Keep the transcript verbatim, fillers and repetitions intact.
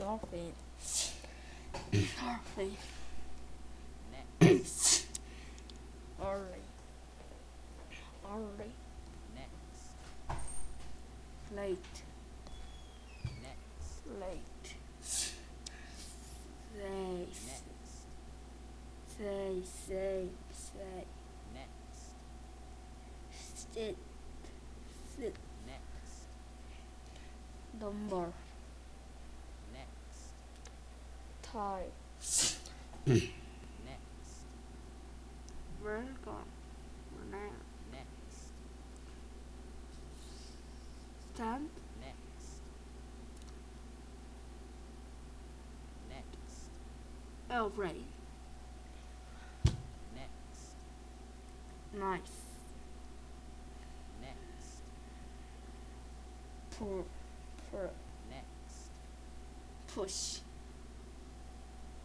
Dolphin. Dolphin. Next. Early. Early. Next. Late. Next. Late. Say. Next. Say. Say. Say. Next. Sit. Sit. Next. Number. Next. Tie. Next. Burger. Banana. Next. Stand. Next. Next. Airplane. Next. Nice. Next. Pull. Pull. Next. Push.